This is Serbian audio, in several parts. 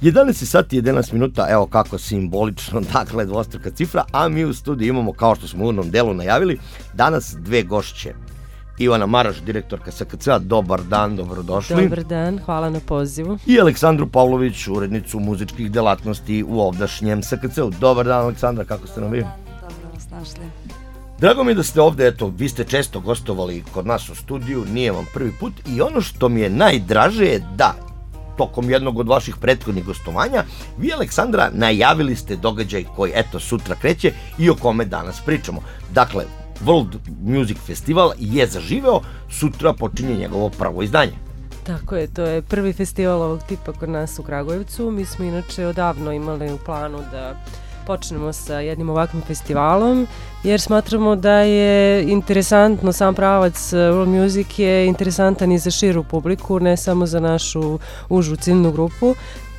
11 sati i 11 minuta, evo kako simbolično, dakle dvostruka cifra, a mi u studiju imamo, kao što smo u uvodnom delu najavili, danas dve gošće. Ivana Maraš, direktorka SKC-a, dobar dan, dobrodošli. Dobar dan, hvala na pozivu. I Aleksandru Pavlović, urednicu muzičkih delatnosti u ovdašnjem SKC-u. Dobar dan, Aleksandra, kako ste nam vi? Dobro vas našli. Drago mi je da ste ovde, eto, vi ste često gostovali kod nas u studiju, nije vam prvi put, i ono što mi je najdraže je da tokom jednog od vaših prethodnih gostovanja vi, Aleksandra, najavili ste događaj koji, eto, sutra kreće i o kome danas pričamo. Dakle, World Music Festival je zaživeo, sutra počinje njegovo prvo izdanje. Tako je, to je prvi festival ovog tipa kod nas u Kragujevcu. Mi smo inače odavno imali u planu da počnemo sa jednim ovakvim festivalom, jer smatramo da je interesantno, sam pravac World Music je interesantan i za širu publiku, ne samo za našu užu ciljnu grupu.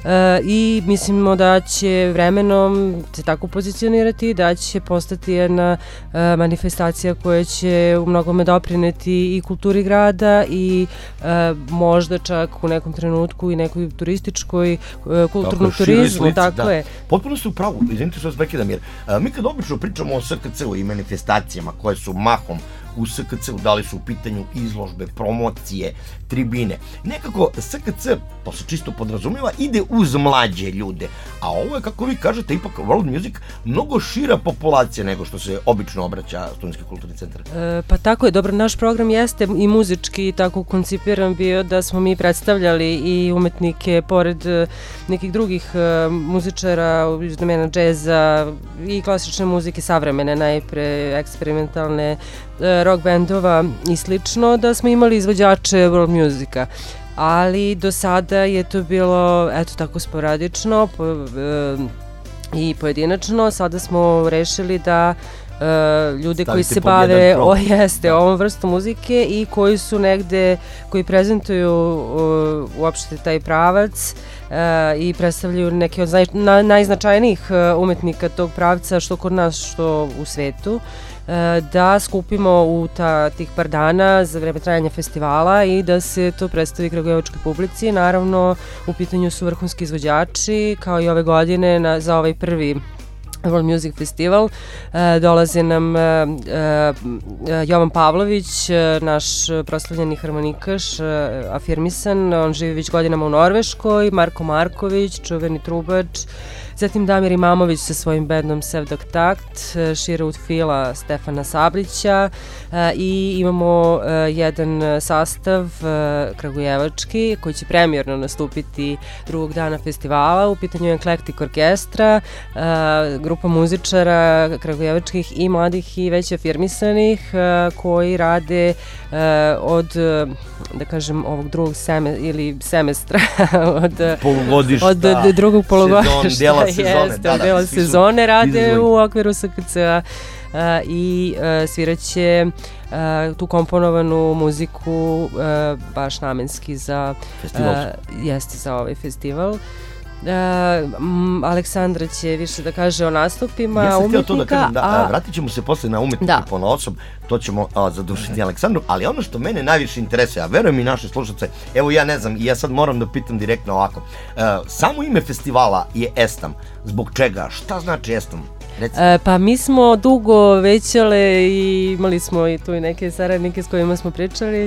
I mislimo da će vremenom se tako pozicionirati, da će postati jedna manifestacija koja će u mnogome doprineti i kulturi grada i možda čak u nekom trenutku i nekoj turističkoj, kulturnom turizmu. Tako je. Potpuno ste u pravu, izvinite što vas prekidam, jer mi kad obično pričamo o SKC-u i manifestacijama koje su mahom u SKC-u, da li su u pitanju izložbe, promocije, tribine. Nekako SKC, to se čisto podrazumijeva, ide uz mlađe ljude, a ovo je, kako vi kažete, ipak World Music mnogo šira populacija nego što se obično obraća Studentski kulturni centar. Pa tako je, dobro, naš program jeste i muzički tako koncipiran bio da smo mi predstavljali i umetnike pored nekih drugih muzičara iz domena džeza i klasične muzike, savremene, najpre eksperimentalne, rock bendova i slično, da smo imali izvođače world musika. Ali do sada je to bilo, eto tako, sporadično i pojedinačno. Sada smo rešili da ljude koji se bave ovom vrstom muzike i koji su negde, koji prezentuju uopšte taj pravac i predstavljaju neke od najznačajnijih umetnika tog pravca, što kod nas, što u svetu, da skupimo u tih par dana za vreme trajanja festivala i da se to predstavi kragujevačkoj publici. Naravno, u pitanju su vrhunski izvođači, kao i ove godine za ovaj prvi World Music Festival. Dolaze nam Jovan Pavlović, naš proslavljeni harmonikaš, afirmisan, on živi već godinama u Norveškoj, Marko Marković, čuveni trubač, zatim Damir Imamović sa svojim bendom Sevdaktakt, šira od fila Stefana Sablića i imamo jedan sastav kragujevački koji će premijerno nastupiti drugog dana festivala. U pitanju je Eclectic Orkestra, grupa muzičara kragujevačkih i mladih i već afirmisanih koji rade od, da kažem, ovog drugog semestra od drugog polugodišta. Dela sezone rade u okviru SKC-a i sviraće tu komponovanu muziku baš namenski za ovaj festival. Aleksandra će više da kaže o nastupima umetnika. Ja sam htio to da kažem, vratit ćemo se posle na umetnike ponaosob, to ćemo zadušiti Aleksandru, ali ono što mene najviše interesuje, a verujem i naše slušalce, evo ja ne znam, ja sad moram da pitam direktno ovako, samo ime festivala je Estam, zbog čega, šta znači Estam? Pa mi smo dugo većale i imali smo i tu i neke saradnike s kojima smo pričali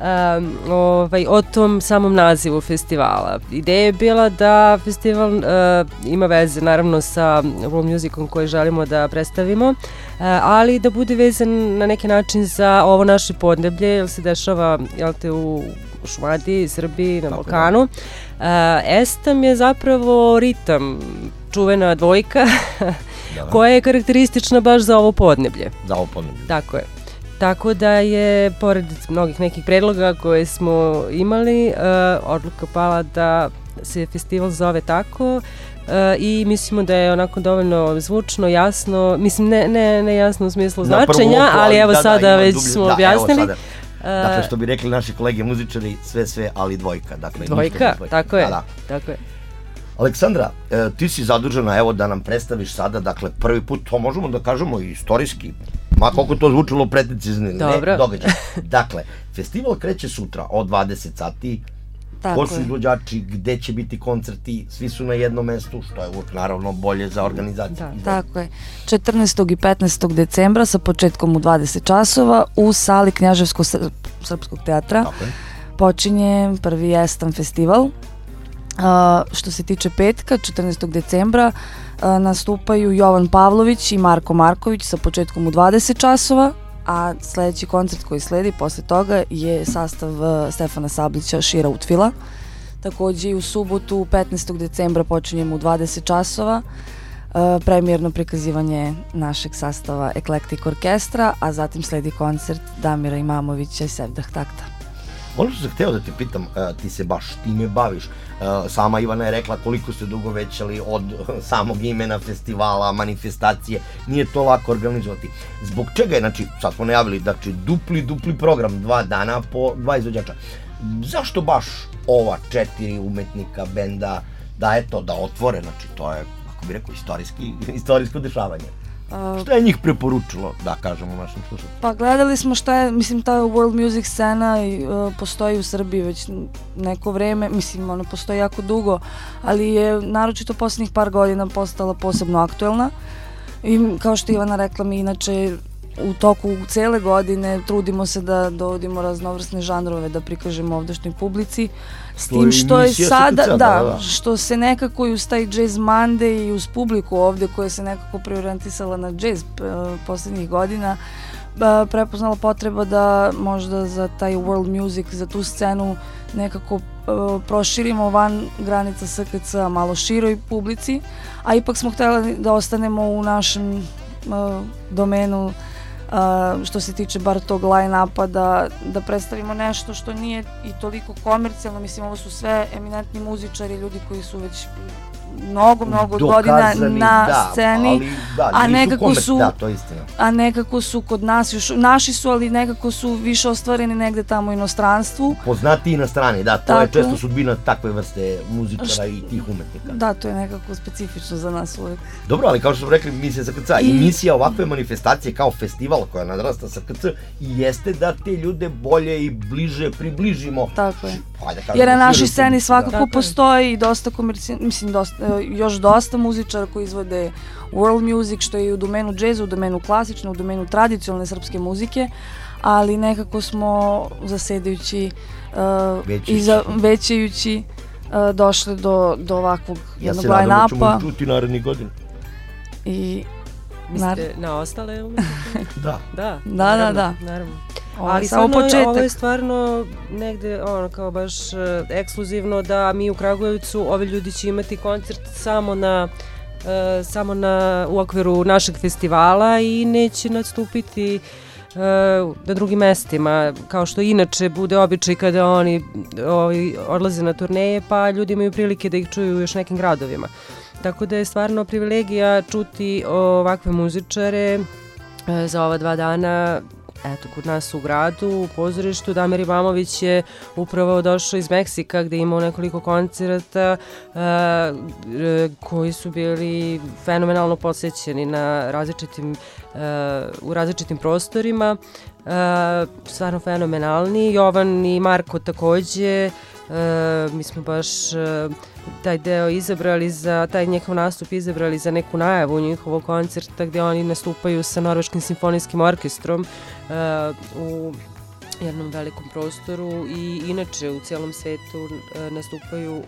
o tom samom nazivu festivala. Ideja je bila da festival ima veze naravno sa world musicom koji želimo da predstavimo, ali da bude vezan na neki način za ovo naše podneblje, jer se dešava u Šumadiji, Srbiji, na Balkanu. Estam je zapravo ritam, čuvena dvojka koja je karakteristična baš za ovo podneblje. Za ovo podneblje. Tako je. Tako da je, pored mnogih nekih predloga koje smo imali, odluka pala da se festival zove tako i mislimo da je onako dovoljno zvučno, jasno, mislim ne jasno u smislu značenja, ali evo sada već smo objasnili. Dakle, što bi rekli naši kolege muzičari, sve, ali dvojka. Dvojka, tako je. Aleksandra, ti si zadužena, evo, da nam predstaviš sada, dakle, prvi put, to možemo da kažemo i istorijski, ma koliko to zvučilo pretecizni, ne događaj. Dakle, festival kreće sutra od 20 sati, ko su izvođači, gde će biti koncerti, svi su na jednom mestu, što je uvijek naravno bolje za organizaciju. Tako je. 14. i 15. decembra sa početkom u 20 časova u sali Knjaževskog srpskog teatra počinje prvi Jestam festival. Što se tiče petka, 14. decembra, nastupaju Jovan Pavlović i Marko Marković sa početkom u 20 časova, a sledeći koncert koji sledi posle toga je sastav Stefana Sablića Šira Utfila. Takođe i u subotu 15. decembra počinjemo u 20 časova premijerno prikazivanje našeg sastava Eklektik orkestra, a zatim sledi koncert Damira Imamovića i Sevdah Takta. Ono što sam hteo da te pitam, ti se baš time baviš. Sama Ivana je rekla koliko ste dugo većali od samog imena festivala, manifestacije, nije to lako organizovati. Zbog čega je, znači, sad smo najavili, znači, dupli program, 2 dana po 2 izvođača. Zašto baš ova 4 umetnika, benda, da otvore, znači, to je, kako bih rekao, istorijsko dešavanje? Šta je njih preporučilo, da kažemo našim slušateljima? Pa gledali smo šta je, mislim, ta world music scena postoji u Srbiji već neko vreme, mislim, ona postoji jako dugo, ali je naročito poslednjih par godina postala posebno aktuelna i kao što Ivana rekla, mi inače u toku cele godine trudimo se da dovodimo raznovrsne žanrove da prikažemo ovdašnjoj publici, s tim što je sada, što se nekako i uz taj Jazz Monday i uz publiku ovde koja se nekako preorijentisala na jazz poslednjih godina, prepoznala potreba da možda za taj world music, za tu scenu nekako proširimo van granica SKC malo široj publici, a ipak smo htjeli da ostanemo u našem domenu što se tiče bar tog line-upa, da predstavimo nešto što nije i toliko komercijalno. Mislim, ovo su sve eminentni muzičari, ljudi koji su već mnogo godina na sceni, a nekako su kod nas, naši su, ali nekako su više ostvareni negde tamo u inostranstvu. Poznati i na strani, da, to je često sudbina takve vrste muzičara i tih umetnika. Da, to je nekako specifično za nas uvek. Dobro, ali kao što smo rekli, misija SKC i misija ovakve manifestacije kao festival koja nadrasta SKC i jeste da te ljude bolje i bliže približimo. Tako je. Jer na našoj sceni svakako postoji dosta još dosta muzičara koji izvode world music, što je i u domenu džeza, u domenu klasične, u domenu tradicionalne srpske muzike, ali nekako smo zasedajući i većajući došli do ovakvog jednog line-upa. Ja se nadam da ćemo čuti narednih godina. Mislite na ostale umetnike? Da. Naravno. Ali ovo je stvarno negde kao baš ekskluzivno da mi u Kragujevcu ovi ljudi će imati koncert samo u okviru našeg festivala i neće nastupiti na drugim mestima, kao što inače bude običaj kada oni odlaze na turneje, pa ljudi imaju prilike da ih čuju u još nekim gradovima. Tako da je stvarno privilegija čuti ovakve muzičare za ova 2 dana. Eto, kod nas u gradu, u pozorištu, Damir Imamović je upravo došao iz Meksika gde je imao nekoliko koncerata koji su bili fenomenalno posjećeni u različitim prostorima, stvarno fenomenalni. Jovan i Marko takođe, mi smo baš taj deo izabrali taj njihov nastup izabrali za neku najavu njihovog koncerta gde oni nastupaju sa Norveškim simfonijskim orkestrom u jednom velikom prostoru i inače u cijelom svetu nastupaju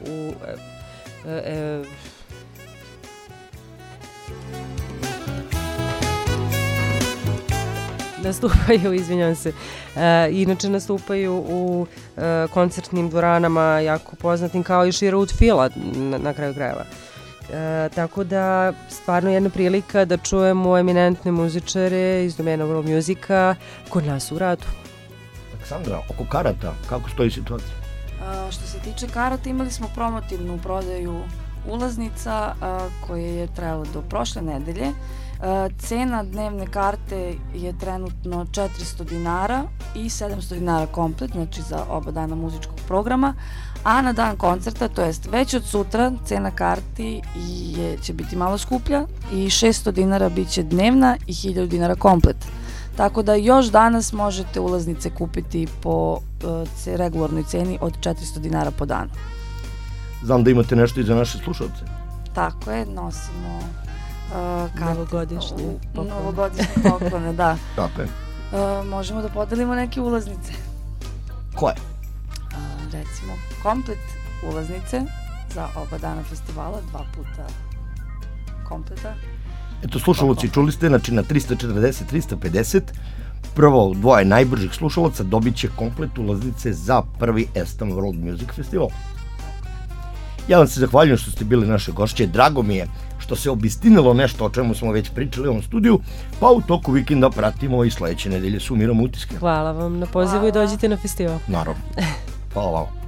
nastupaju u koncertnim dvoranama jako poznatim kao i Šira Utfila na kraju krajeva. Tako da stvarno jedna prilika da čujemo eminentne muzičare iz domena world musika kod nas u gradu. Aleksandra, oko karata, kako stoji situacija? Što se tiče karata, imali smo promotivnu prodaju ulaznica koje je trajalo do prošle nedelje. Cena dnevne karte je trenutno 400 dinara i 700 dinara komplet, znači za oba dana muzičkog programa, a na dan koncerta, to jest već od sutra, cena karti će biti malo skuplja i 600 dinara bit će dnevna i 1000 dinara komplet. tako da još danas možete ulaznice kupiti po regularnoj ceni od 400 dinara po danu. Znam da imate nešto i za naše slušalce. Tako je, nosimo novogodišnje poklone, da. Tako je. Možemo da podelimo neke ulaznice. Koje? Recimo, komplet ulaznice za oba dana festivala, 2 puta kompleta. Eto, slušalci, čuli ste, znači na 340-350, prvo dvoje najbržih slušalaca dobit će komplet ulaznice za prvi Estam World Music Festival. Ja vam se zahvaljujem što ste bili naše gošće, drago mi je što se obistinilo nešto o čemu smo već pričali u ovom studiju, pa u toku vikenda pratimo i sledeće nedelje sumiramo utiske. Hvala vam na pozivu i dođite na festival. Naravno. Hvala vam.